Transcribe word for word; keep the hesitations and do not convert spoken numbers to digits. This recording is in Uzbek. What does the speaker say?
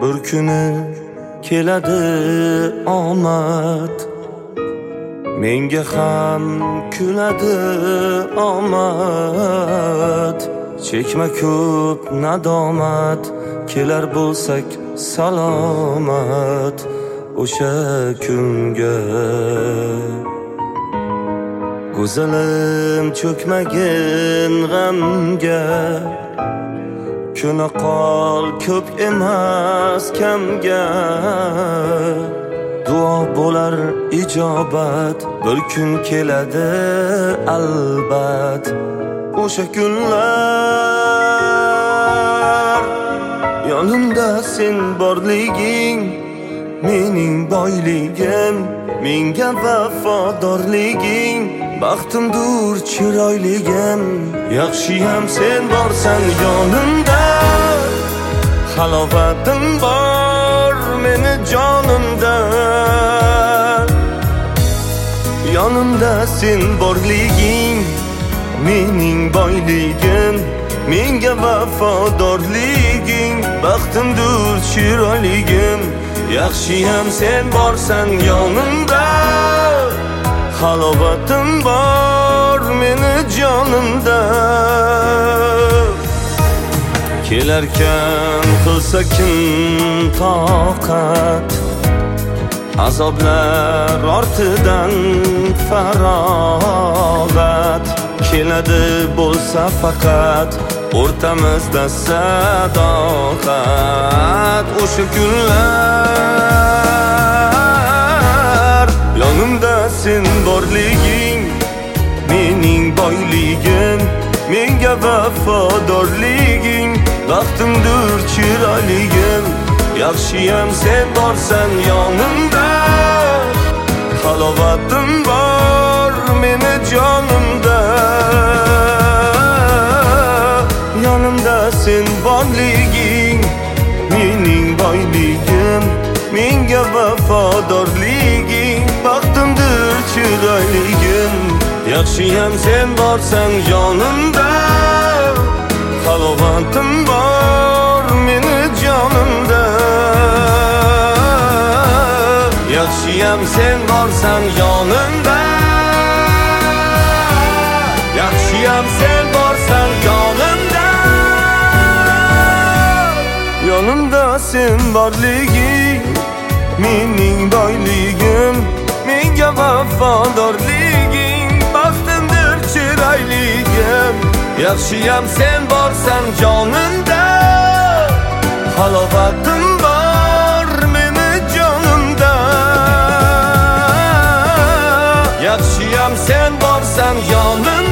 bir kuni keladi omad, menga ham kuladi omad. Chekma ko'p nadomat, kelar bo'lsak salomat o'sha kunga. Go'zalim cho'kmagin g'amga, ko'na qol ko'p emas kamga. Duo bo'lar ijobat, bir kun keladi albat o'sha kunlar. Yonimda sen borliging mening boyligim, menga vafodorliging baxtimdur chiroyligim. Yaxshiyam sen borsan yonimda, halovatim bor meni jonimda. Yonimda sen borliging mening boyligim, menga vafodorliging baxtimdur chiroyligim. Yaxshiyam sen borsan yonimda, halovatim bor meni jonimda. Kelarkan qilsa kim toqat, azoblar ortidan farog'at. Keladi bo'lsa faqat o'rtamizda sadoqat o'sha kunlar. Yonimda sen borliging mening boyligim, menga vafodorliging baxtimdur chiroyligim. Yaxshiyam sen borsan yonimda, halovatim bor meni jonimda. Yonimda sen borliging mening boyligim, menga vafodorliging baxtimdur chiroyligim. Yaxshiyam sen borsan yonimda, halovatim bor meni jonimda. Yaxshiyam sen borsan yonimda, yaxshiyam sen borsan yonimda. Yonimda sen borliging mening boyligim, menga vafodorliging baxtimdur chiroyligim. Yaxshiyam sen borsan jonimda, halovatim bor meni jonimda. Yaxshiyam sen borsan yonimda,